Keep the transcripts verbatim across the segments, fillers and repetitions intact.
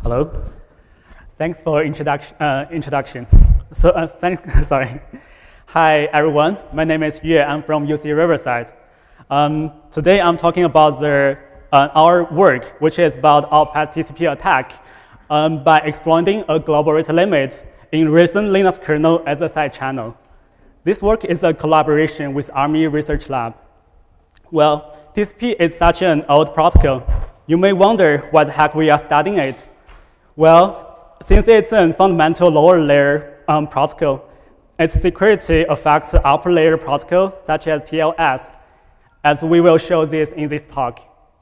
Hello. Thanks for introduction. Uh, introduction. So, uh, thank, sorry. Hi, everyone. My name is Yue. I'm from U C Riverside. Um, today, I'm talking about the, uh, our work, which is about all-path T C P attack um, by exploiting a global rate limit in recent Linux kernel as a side channel. This work is a collaboration with Army Research Lab. Well, T C P is such an old protocol. You may wonder why the heck we are studying it. Well, since it's a fundamental lower layer um, protocol, its security affects the upper layer protocol, such as T L S, as we will show this in this talk.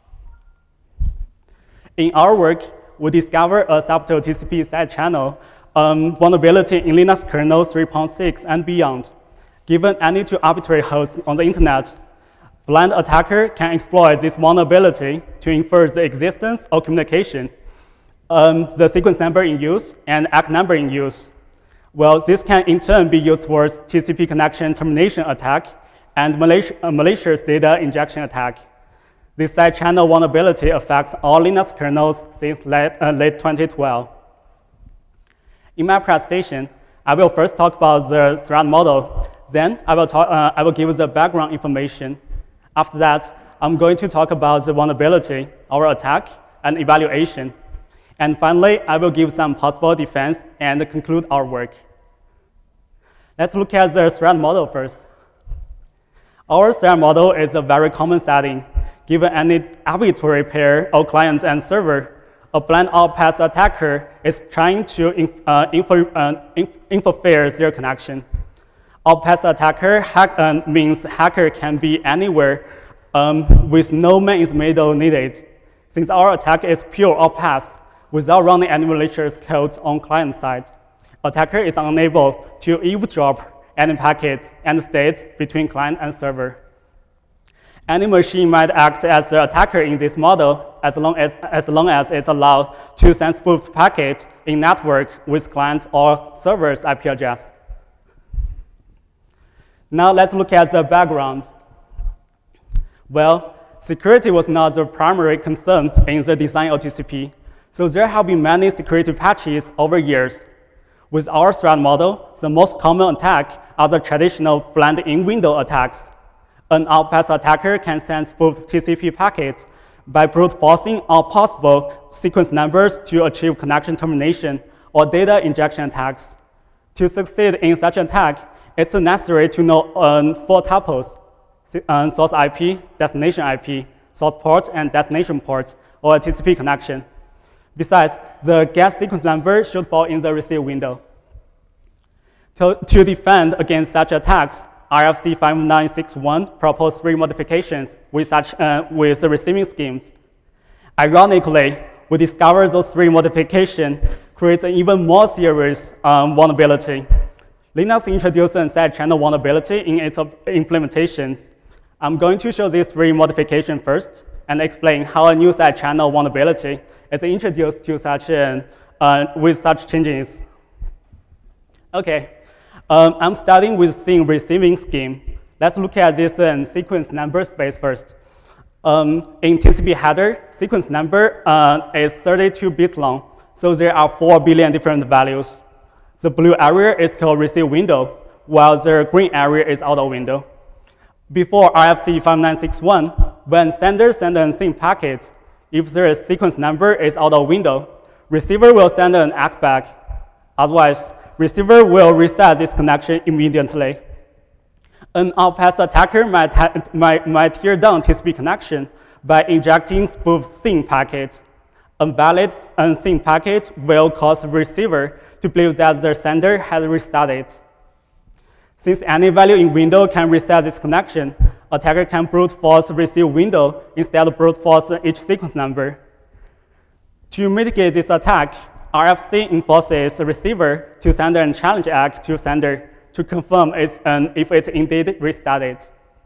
In our work, we discover a subtle T C P side channel um, vulnerability in Linux kernel three point six and beyond. Given any two arbitrary hosts on the internet, blind attacker can exploit this vulnerability to infer the existence or communication, um, the sequence number in use, and A C K number in use. Well, this can in turn be used for T C P connection termination attack and malicious, uh, malicious data injection attack. This side channel vulnerability affects all Linux kernels since late, uh, late twenty twelve. In my presentation, I will first talk about the threat model. Then I will, talk, uh, I will give the background information. After that, I'm going to talk about the vulnerability, our attack, and evaluation. And finally, I will give some possible defense and conclude our work. Let's look at the threat model first. Our threat model is a very common setting. Given any arbitrary pair of client and server, a blind all-path attacker is trying to uh, info, uh, interfere their connection. All-path attacker hack, uh, means hacker can be anywhere um, with no man in the middle needed. Since our attack is pure all-path, without running any malicious code on client side, attacker is unable to eavesdrop any packets and states between client and server. Any machine might act as the attacker in this model as long as, as long as it's allowed to send spoofed packet in network with client or server's I P address. Now let's look at the background. Well, security was not the primary concern in the design of T C P, so there have been many security patches over years. With our threat model, the most common attack are the traditional blind in-window attacks. An all-path attacker can send spoofed T C P packets by brute forcing all possible sequence numbers to achieve connection termination or data injection attacks. To succeed in such an attack, it's necessary to know um, four tuples: um, source I P, destination I P, source port, and destination port, or a T C P connection. Besides, the get sequence number should fall in the receive window. To, to defend against such attacks, R F C five nine six one proposed three modifications with, such, uh, with the receiving schemes. Ironically, we discovered those three modifications create an even more serious um, vulnerability. Linux introduced a side channel vulnerability in its implementations. I'm going to show these three modifications first and explain how a new side channel vulnerability is introduced to such an, uh, with such changes. Okay, um, I'm starting with seeing receiving scheme. Let's look at this uh, sequence number space first. Um, in T C P header, sequence number uh, is thirty-two bits long, so there are four billion different values. The blue area is called receive window, while the green area is out of window. Before R F C five nine six one, when sender sends a SYN packet, if the sequence number is out of window, receiver will send an A C K back. Otherwise, receiver will reset this connection immediately. An all-path attacker might, might, might tear down T C P connection by injecting spoofed SYN packet. A valid SYN packet will cause the receiver to believe that the sender has restarted. Since any value in window can reset this connection, attacker can brute force receive window instead of brute force each sequence number. To mitigate this attack, R F C enforces the receiver to send a challenge A C K to sender to confirm it's an, if it's indeed restarted.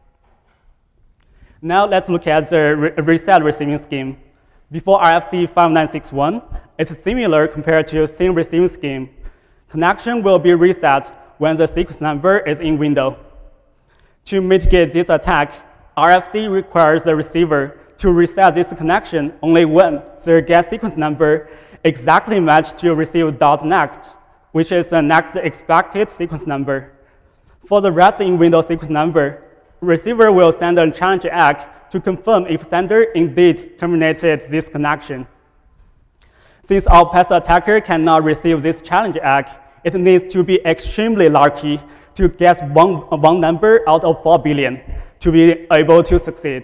Now let's look at the re reset receiving scheme. Before R F C five nine six one, it's similar compared to SYN receiving scheme. Connection will be reset when the sequence number is in window. To mitigate this attack, R F C requires the receiver to reset this connection only when the get sequence number exactly match to receive dot next, which is the next expected sequence number. For the rest in window sequence number, receiver will send a challenge egg to confirm if sender indeed terminated this connection. Since our past attacker cannot receive this challenge egg, it needs to be extremely lucky to guess one, one number out of four billion to be able to succeed.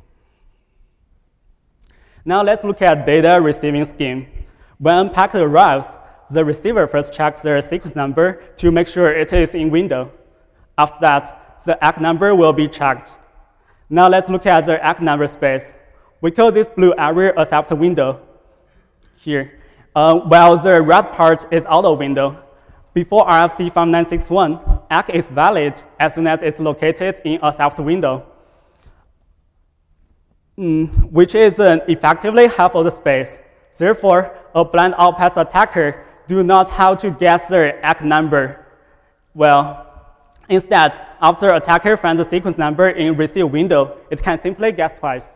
Now let's look at data receiving scheme. When a packet arrives, the receiver first checks the sequence number to make sure it is in window. After that, the egg number will be checked. Now let's look at the egg number space. We call this blue area accept window here, uh, while the red part is out of window. Before R F C five nine six one, egg is valid as soon as it's located in accept window, mm, which is uh, effectively half of the space. Therefore, a blind outpass attacker do not have to guess the egg number. Well, instead, after attacker finds the sequence number in receive window, it can simply guess twice.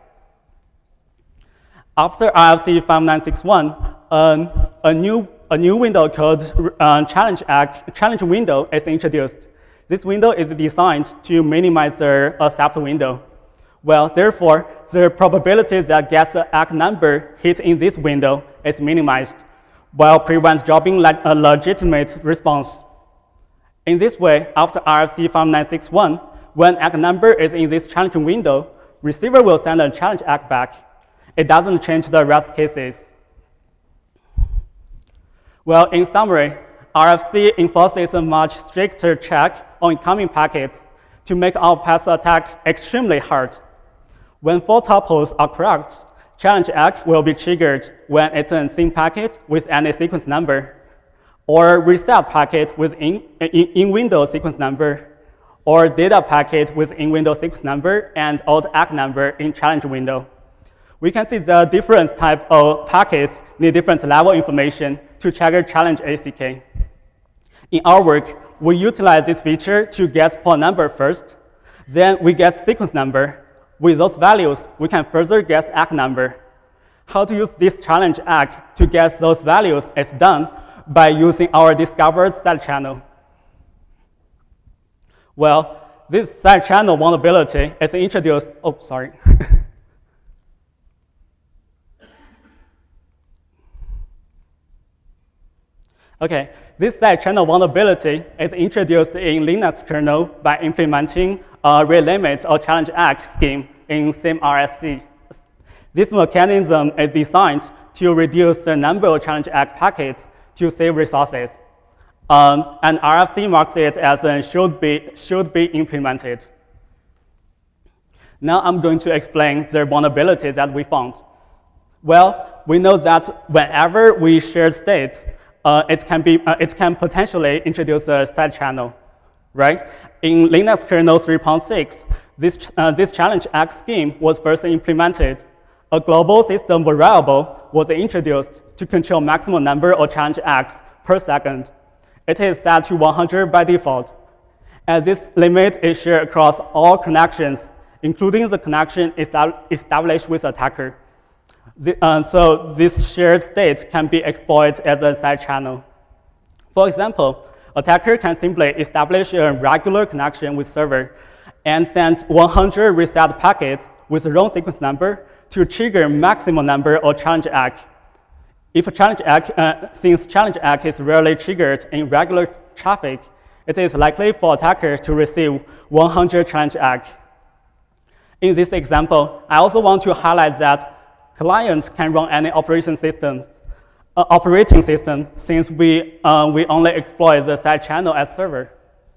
After R F C five nine six one, uh, a new a new window called uh, challenge egg, challenge window is introduced. This window is designed to minimize the accept window. Well, therefore, the probability that guess the egg number hit in this window is minimized, while prevents dropping le a legitimate response. In this way, after R F C five nine six one, when egg number is in this challenge window, receiver will send a challenge egg back. It doesn't change the rest cases. Well, in summary, R F C enforces a much stricter check on incoming packets to make our pass attack extremely hard. When four tuples are correct, challenge egg will be triggered when it's an same packet with any sequence number, or reset packet with in, in, in window sequence number, or data packet with in window sequence number and old egg number in challenge window. We can see the different type of packets need different level information to trigger challenge A C K. In our work, we utilize this feature to guess port number first, then we guess sequence number. With those values, we can further guess egg number. How to use this challenge egg to guess those values is done by using our discovered side channel. Well, this side channel vulnerability is introduced, oh, sorry. Okay, this side channel vulnerability is introduced in Linux kernel by implementing a rate limit or challenge egg scheme in same R F C. This mechanism is designed to reduce the number of challenge egg packets to save resources. Um, and R F C marks it as a should be, should be implemented. Now I'm going to explain the vulnerability that we found. Well, we know that whenever we share states, Uh, it, can be, uh, it can potentially introduce a side channel, right? In Linux kernel three point six, this, uh, this challenge egg scheme was first implemented. A global system variable was introduced to control maximum number of challenge eggs per second. It is set to one hundred by default. As this limit is shared across all connections, including the connection established with attacker. The, uh, so this shared state can be exploited as a side channel. For example, attacker can simply establish a regular connection with server and send one hundred reset packets with the wrong sequence number to trigger maximum number of challenge egg. If a challenge egg, uh, since challenge egg is rarely triggered in regular traffic, it is likely for attacker to receive one hundred challenge egg. In this example, I also want to highlight that client can run any operation system, uh, operating system since we, uh, we only exploit the side channel at server.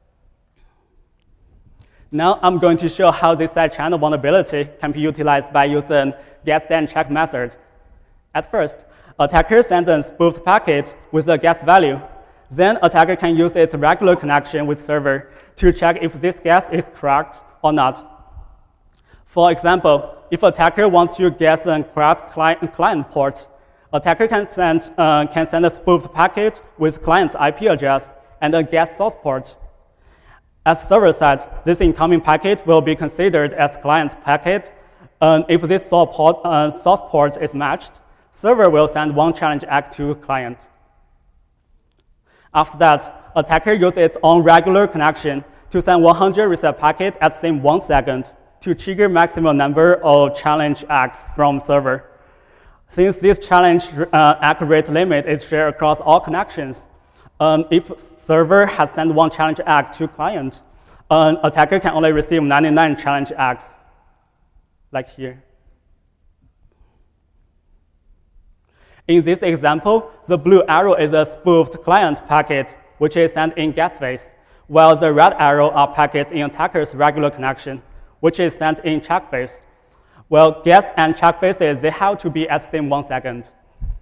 Now I'm going to show how this side channel vulnerability can be utilized by using guess and check method. At first, attacker sends a spoofed packet with a guess value. Then attacker can use its regular connection with server to check if this guess is correct or not. For example, if attacker wants to guess a correct client, client port, attacker can send, uh, can send a spoofed packet with client's I P address and a guess source port. At server side, this incoming packet will be considered as client's packet. Um, if this source port, uh, source port is matched, server will send one challenge act to client. After that, attacker uses its own regular connection to send one hundred reset packets at the same one second to trigger maximum number of challenge acts from server. Since this challenge uh, act rate limit is shared across all connections, um, if server has sent one challenge act to client, an attacker can only receive ninety-nine challenge acts, like here. In this example, the blue arrow is a spoofed client packet, which is sent in guest phase, while the red arrow are packets in attacker's regular connection, which is sent in check phase. Well, guest and check phases, they have to be at the same one second.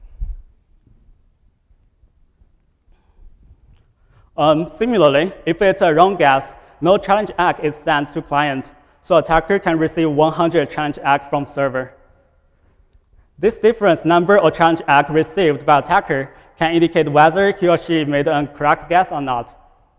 Um, similarly, if it's a wrong guess, no challenge act is sent to client, so attacker can receive one hundred challenge act from server. This difference number of challenge act received by attacker can indicate whether he or she made a correct guess or not.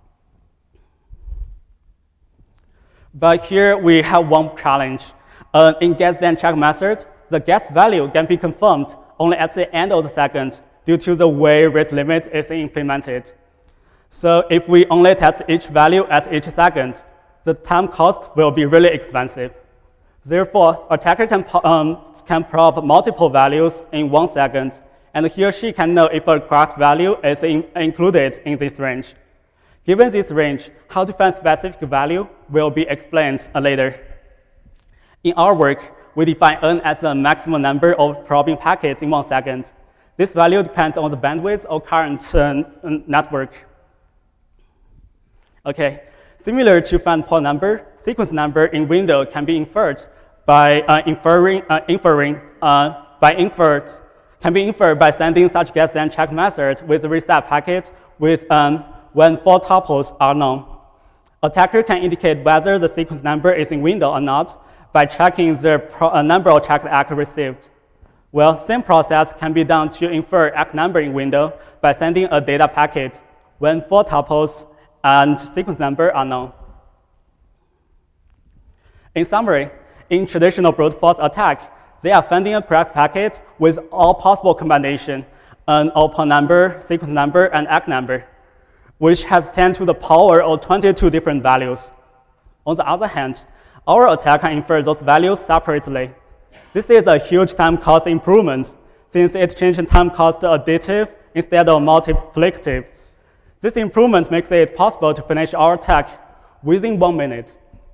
But here we have one challenge. Uh, in guess then check method, the guess value can be confirmed only at the end of the second due to the way rate limit is implemented. So if we only test each value at each second, the time cost will be really expensive. Therefore, attacker can, um, can probe multiple values in one second, and he or she can know if a correct value is in, included in this range. Given this range, how to find specific value will be explained later. In our work, we define n as the maximum number of probing packets in one second. This value depends on the bandwidth of current uh, network. Okay, similar to find port number, sequence number in window can be inferred by uh, inferring, uh, inferring uh, by inferred, can be inferred by sending such guess and check method with a reset packet with um, when four tuples are known. Attacker can indicate whether the sequence number is in window or not by checking the pro uh, number of checked act received. Well, same process can be done to infer act number in window by sending a data packet when four tuples and sequence number are known. In summary, in traditional brute force attack, they are finding a correct packet with all possible combination, an open number, sequence number, and act number, which has ten to the power of twenty-two different values. On the other hand, our attack can infer those values separately. This is a huge time cost improvement, since it changes time cost additive instead of multiplicative. This improvement makes it possible to finish our attack within one minute.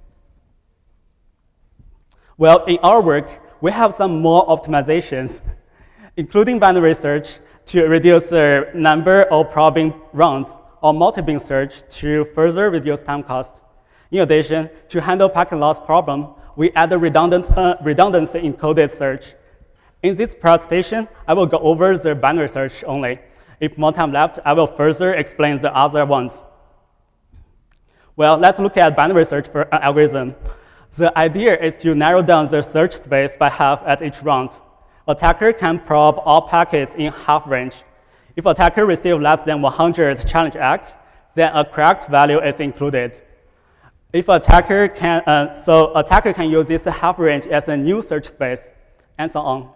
Well, in our work, we have some more optimizations, including binary search to reduce the number of probing rounds, or multi-beam search to further reduce time cost. In addition, to handle packet loss problem, we add a redundant, uh, redundancy encoded search. In this presentation, I will go over the binary search only. If more time left, I will further explain the other ones. Well, let's look at binary search for uh, algorithm. The idea is to narrow down the search space by half at each round. Attacker can probe all packets in half range. If attacker receives less than one hundred challenge act, then a correct value is included. If attacker can, uh, so attacker can use this half range as a new search space, and so on.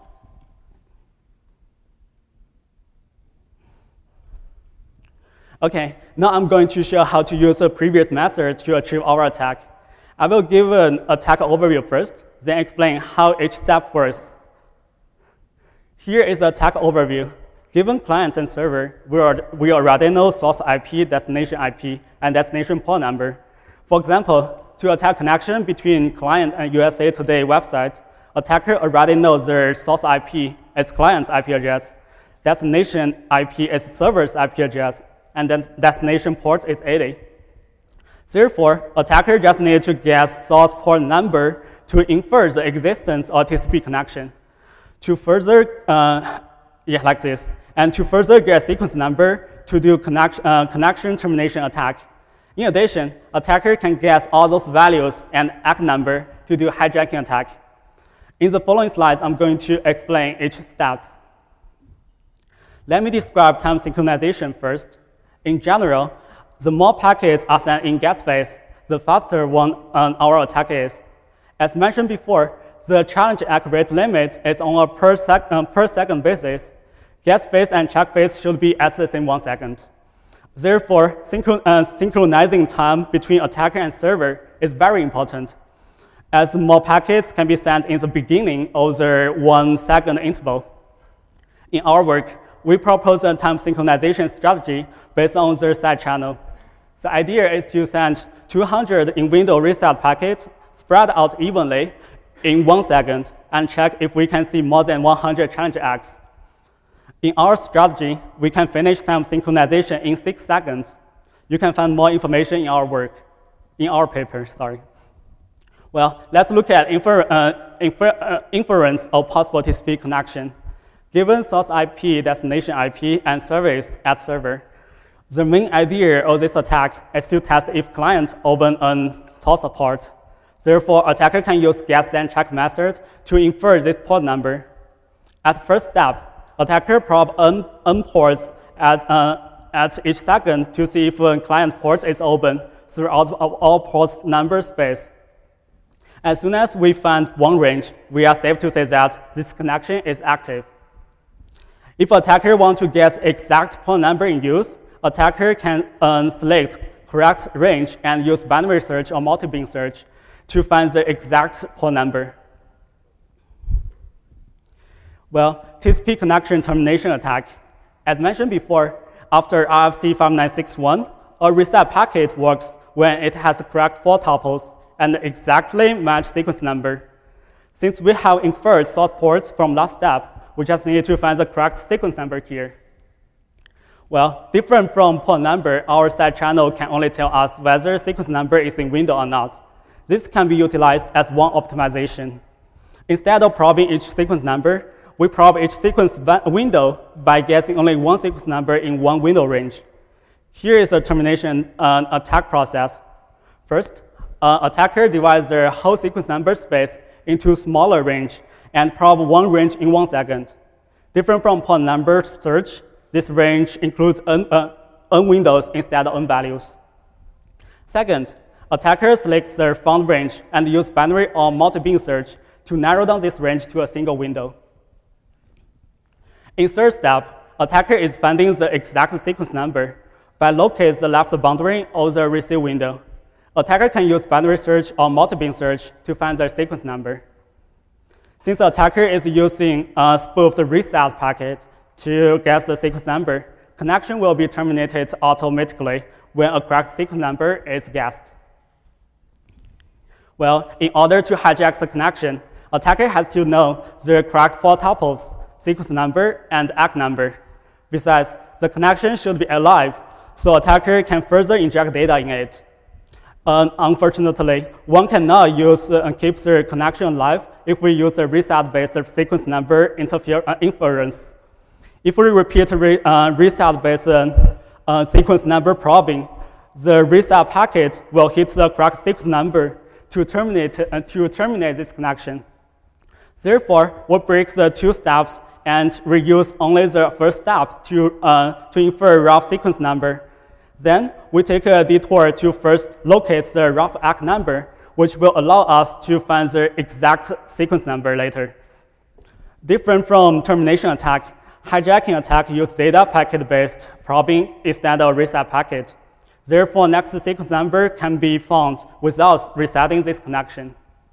Okay, now I'm going to show how to use a previous method to achieve our attack. I will give an attack overview first, then explain how each step works. Here is the attack overview. Given client and server, we, are, we already know source I P, destination I P, and destination port number. For example, to attack connection between client and U S A Today website, attacker already knows their source I P as client's I P address, destination I P as server's I P address, and then destination port is eighty. Therefore, attacker just needs to guess source port number to infer the existence of T C P connection. To further, uh, yeah, like this, and to further get sequence number to do connect, uh, connection termination attack. In addition, attacker can guess all those values and act number to do hijacking attack. In the following slides, I'm going to explain each step. Let me describe time synchronization first. In general, the more packets are sent in guest phase, the faster one um, our attack is. As mentioned before, the challenge accurate limit is on a per, sec um, per second basis. Guess phase and check phase should be at the same one second. Therefore, synchron uh, synchronizing time between attacker and server is very important, as more packets can be sent in the beginning of the one second interval. In our work, we propose a time synchronization strategy based on the side channel. The idea is to send two hundred in-window reset packets spread out evenly in one second and check if we can see more than one hundred challenge acts. In our strategy, we can finish time synchronization in six seconds. You can find more information in our work, in our paper, sorry. Well, let's look at infer, uh, infer, uh, inference of possible T C P connection. Given source I P, destination I P, and service at server, the main idea of this attack is to test if client open a source port. Therefore, attacker can use guess then check method to infer this port number. At first step, attacker probe n, n ports at, uh, at each second to see if a client port is open throughout all ports number space. As soon as we find one range, we are safe to say that this connection is active. If attacker wants to guess exact port number in use, attacker can uh, select correct range and use binary search or multi-beam search to find the exact port number. Well, T C P connection termination attack. As mentioned before, after R F C five nine six one, a reset packet works when it has the correct four tuples and exactly matched sequence number. Since we have inferred source ports from last step, we just need to find the correct sequence number here. Well, different from port number, our side channel can only tell us whether sequence number is in window or not. This can be utilized as one optimization. Instead of probing each sequence number, we probe each sequence window by guessing only one sequence number in one window range. Here is a termination uh, attack process. First, uh, attacker divides the whole sequence number space into smaller range and probe one range in one second. Different from port number search, this range includes n, uh, n windows instead of n values. Second, attacker selects the found range and use binary or multi-beam search to narrow down this range to a single window. In third step, attacker is finding the exact sequence number by locating the left boundary of the receive window. Attacker can use binary search or multi-beam search to find the sequence number. Since the attacker is using a spoofed reset packet to guess the sequence number, connection will be terminated automatically when a correct sequence number is guessed. Well, in order to hijack the connection, attacker has to know the correct four tuples, sequence number, and act number. Besides, the connection should be alive, so attacker can further inject data in it. Uh, unfortunately, one cannot use uh, and keep the connection alive if we use a reset-based sequence number interfer uh, inference. If we repeat re uh, reset-based uh, uh, sequence number probing, the reset packet will hit the correct sequence number to terminate, uh, to terminate this connection. Therefore, we'll break the two steps and reuse only the first step to, uh, to infer rough sequence number. Then we take a detour to first locate the rough act number, which will allow us to find the exact sequence number later. Different from termination attack, hijacking attack use data packet-based probing instead of reset packet. Therefore, next sequence number can be found without resetting this connection.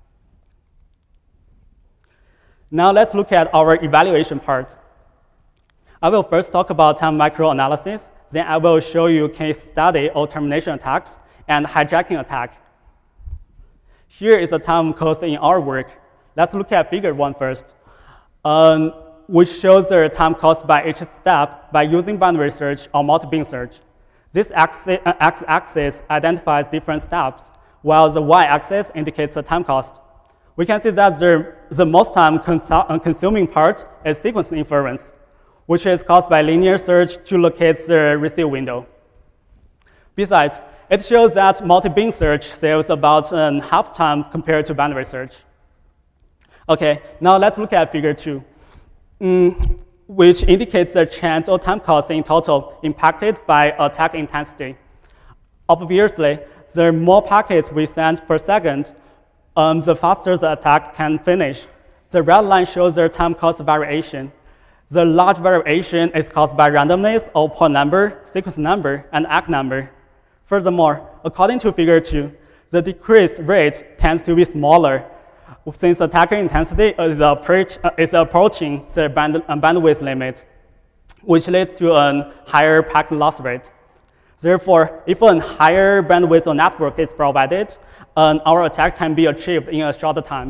Now let's look at our evaluation part. I will first talk about time microanalysis. Then I will show you case study of termination attacks and hijacking attack. Here is the time cost in our work. Let's look at figure one first, um, which shows the time cost by each step by using binary search or multi-beam search. This x-axis identifies different steps, while the y-axis indicates the time cost. We can see that the, the most time consuming part is sequence inference, which is caused by linear search to locate the receive window. Besides, it shows that multi-beam search saves about um, half time compared to binary search. Okay, now let's look at figure two, mm, which indicates the chance or time cost in total impacted by attack intensity. Obviously, the more packets we send per second, um, the faster the attack can finish. The red line shows the time cost variation. The large variation is caused by randomness of port number, sequence number, and A C K number. Furthermore, according to figure two, the decrease rate tends to be smaller since attacker intensity is, approach, uh, is approaching the band, uh, bandwidth limit, which leads to a higher packet loss rate. Therefore, if a higher bandwidth of network is provided, um, our attack can be achieved in a shorter time.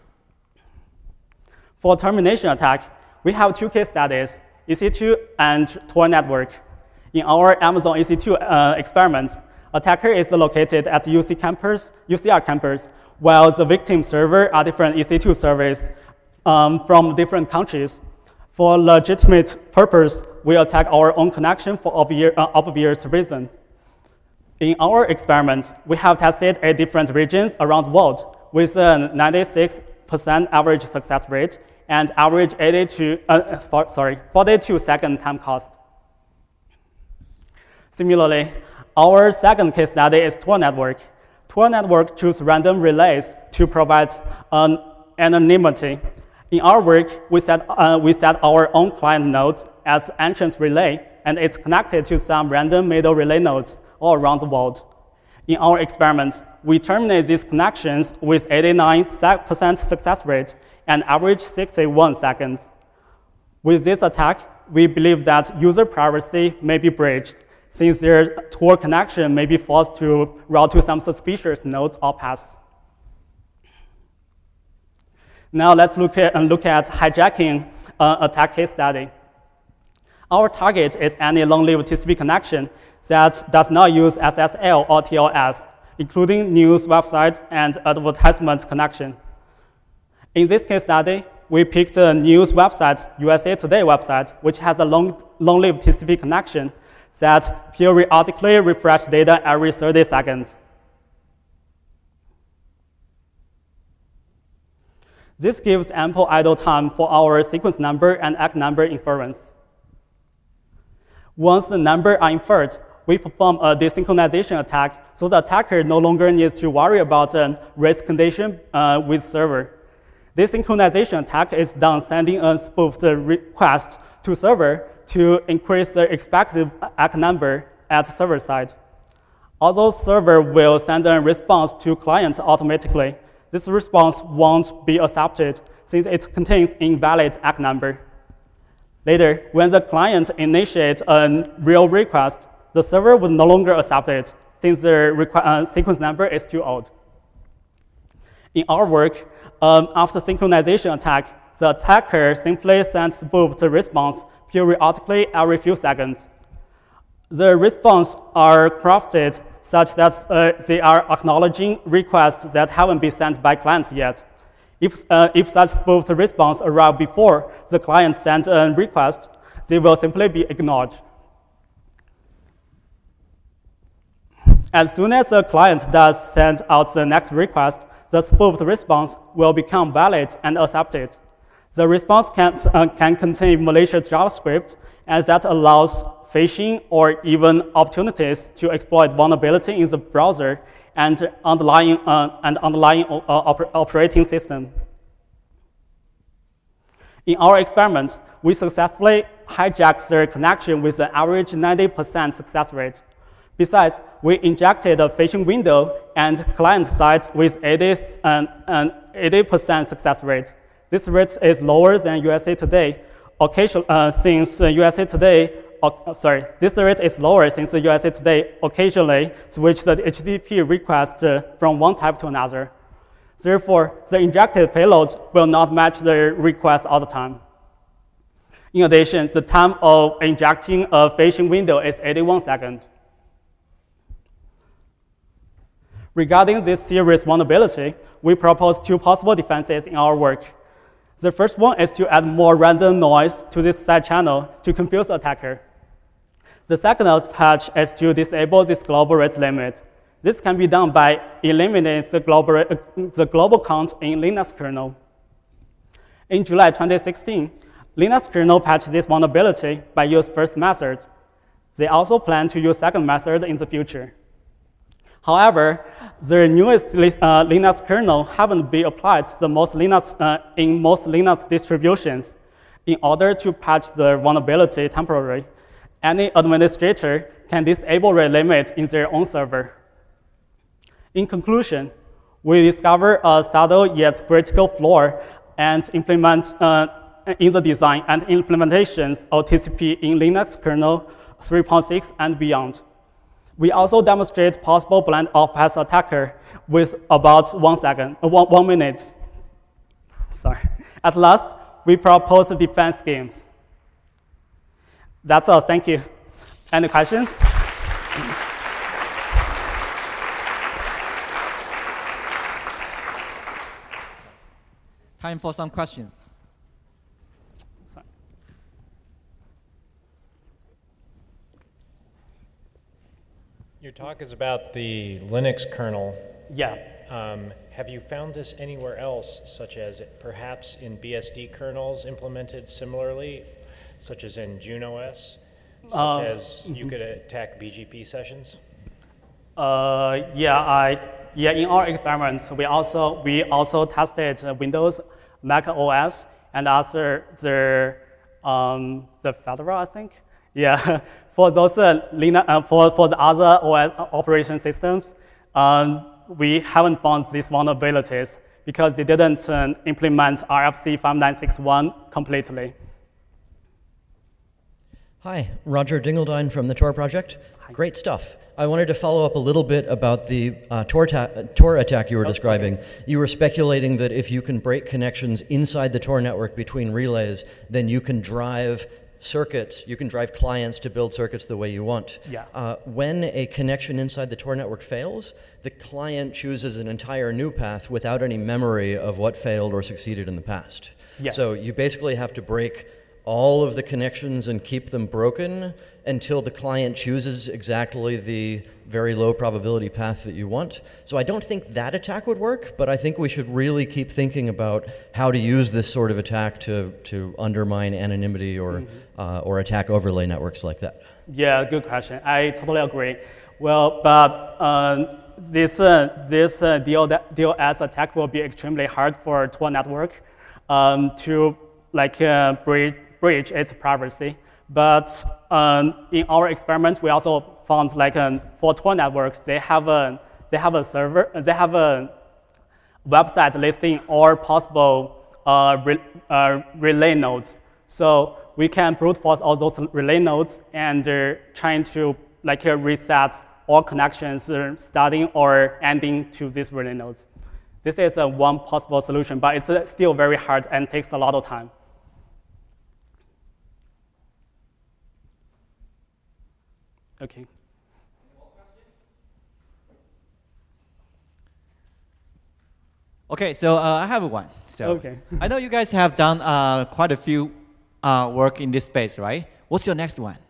For termination attack, we have two case studies, E C two and Tor network. In our Amazon E C two uh, experiments, attacker is located at U C campus, U C R campus, while the victim server are different E C two servers um, from different countries. For legitimate purpose, we attack our own connection for obvious, uh, obvious reasons. In our experiments, we have tested eight different regions around the world with a ninety-six percent average success rate and average eighty-two, uh, for, sorry, forty-two second time cost. Similarly, our second case study is Tor network. Tor network chooses random relays to provide an anonymity. In our work, we set, uh, we set our own client nodes as entrance relay, and it's connected to some random middle relay nodes all around the world. In our experiments, we terminate these connections with eighty-nine percent success rate and average sixty-one seconds. With this attack, we believe that user privacy may be breached, since their Tor connection may be forced to route to some suspicious nodes or paths. Now let's look at, uh, look at hijacking uh, attack case study. Our target is any long-lived T C P connection that does not use S S L or T L S, including news, website, and advertisement connection. In this case study, we picked a news website, U S A Today website, which has a long, long-lived T C P connection that periodically refresh data every thirty seconds. This gives ample idle time for our sequence number and A C K number inference. Once the numbers are inferred, we perform a desynchronization attack, so the attacker no longer needs to worry about a race condition uh, with server. This synchronization attack is done sending a spoofed request to server to increase the expected A C K number at server side. Although server will send a response to client automatically, this response won't be accepted since it contains invalid A C K number. Later, when the client initiates a real request, the server would no longer accept it since the uh, sequence number is too old. In our work, um, after synchronization attack, the attacker simply sends spoofed response periodically every few seconds. The responses are crafted such that uh, they are acknowledging requests that haven't been sent by clients yet. If, uh, if such spoofed response arrive before the client sent a request, they will simply be ignored. As soon as the client does send out the next request, the spoofed response will become valid and accepted. The response can, uh, can contain malicious JavaScript, and that allows phishing or even opportunities to exploit vulnerability in the browser and underlying, uh, and underlying uh, oper operating system. In our experiment, we successfully hijacked the connection with an average ninety percent success rate. Besides, we injected a phishing window and client side with eighty percent success rate. This rate is lower than U S A Today, occasion, uh, since uh, U S A Today Uh, sorry, this rate is lower since the U S A Today occasionally switch the H T T P request uh, from one type to another. Therefore, the injected payload will not match the request all the time. In addition, the time of injecting a phishing window is eighty-one seconds. Regarding this serious vulnerability, we propose two possible defenses in our work. The first one is to add more random noise to this side channel to confuse the attacker. The second patch is to disable this global rate limit. This can be done by eliminating the global, uh, the global count in Linux kernel. In July twenty sixteen, Linux kernel patched this vulnerability by using first method. They also plan to use second method in the future. However, the newest uh, Linux kernel haven't been applied to the most Linux, uh, in most Linux distributions. In order to patch the vulnerability temporarily, any administrator can disable relay limit in their own server. In conclusion, we discover a subtle yet critical flaw and implement uh, in the design and implementations of T C P in Linux kernel three point six and beyond. We also demonstrate possible blend of path attacker with about one second, uh, one, one minute. Sorry. At last, we propose defense schemes. That's all. Thank you. Any questions? Time for some questions. Sorry. Your talk is about the Linux kernel. Yeah. Um, have you found this anywhere else, such as perhaps in B S D kernels implemented similarly, such as in JunoOS, such Uh, as you could attack B G P sessions? Uh, yeah, I, yeah, in our experiments, we also, we also tested Windows, Mac O S, and also the, um, the Fedora, I think. Yeah, for those uh, Linux, uh, for, for the other O S operation systems, um, we haven't found these vulnerabilities because they didn't uh, implement R F C five nine six one completely. Hi, Roger Dingledine from the Tor project. Hi. Great stuff. I wanted to follow up a little bit about the uh, Tor, Tor attack you were okay. describing. You were speculating that if you can break connections inside the Tor network between relays, then you can drive circuits, you can drive clients to build circuits the way you want. Yeah. Uh, when a connection inside the Tor network fails, the client chooses an entire new path without any memory of what failed or succeeded in the past. Yeah. So you basically have to break all of the connections and keep them broken until the client chooses exactly the very low probability path that you want. So I don't think that attack would work, but I think we should really keep thinking about how to use this sort of attack to, to undermine anonymity or, mm-hmm. uh, or attack overlay networks like that. Yeah, good question. I totally agree. Well, but uh, this, uh, this uh, DOS attack will be extremely hard for Tor network um, to like uh, bridge, bridge its privacy. But um, in our experiments, we also found like um, for Tor networks, they have a they have a server, they have a website listing all possible uh, re, uh, relay nodes. So we can brute force all those relay nodes and uh, trying to like uh, reset all connections uh, starting or ending to these relay nodes. This is uh, one possible solution, but it's uh, still very hard and takes a lot of time. Okay. Okay, so uh, I have one. So okay. I know you guys have done uh, quite a few uh, work in this space, right? What's your next one?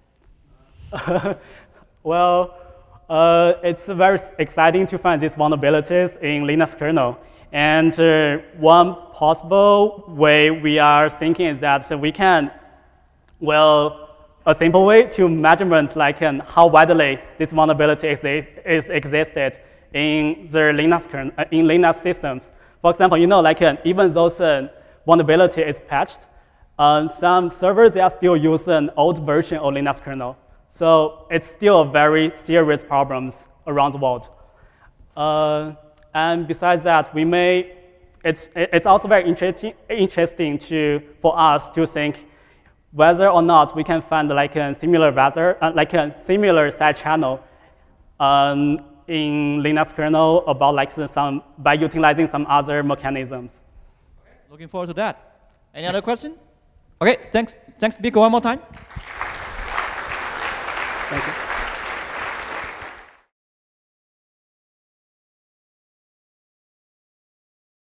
Well, uh, it's very exciting to find these vulnerabilities in Linux kernel. And uh, one possible way we are thinking is that we can, well, a simple way to measurement like um, how widely this vulnerability exi is existed in the Linux kernel, uh, in Linux systems. For example, you know, like um, even though uh, vulnerability is patched, um, some servers they are still using an old version of Linux kernel. So it's still a very serious problems around the world. Uh, and besides that, we may it's it's also very interesting interesting to for us to think whether or not we can find like a similar weather, uh, like a similar side channel um, in Linux kernel about like some by utilizing some other mechanisms. Okay. Looking forward to that. Any other question? Okay, thanks. Thanks, Biko, one more time. Thank you.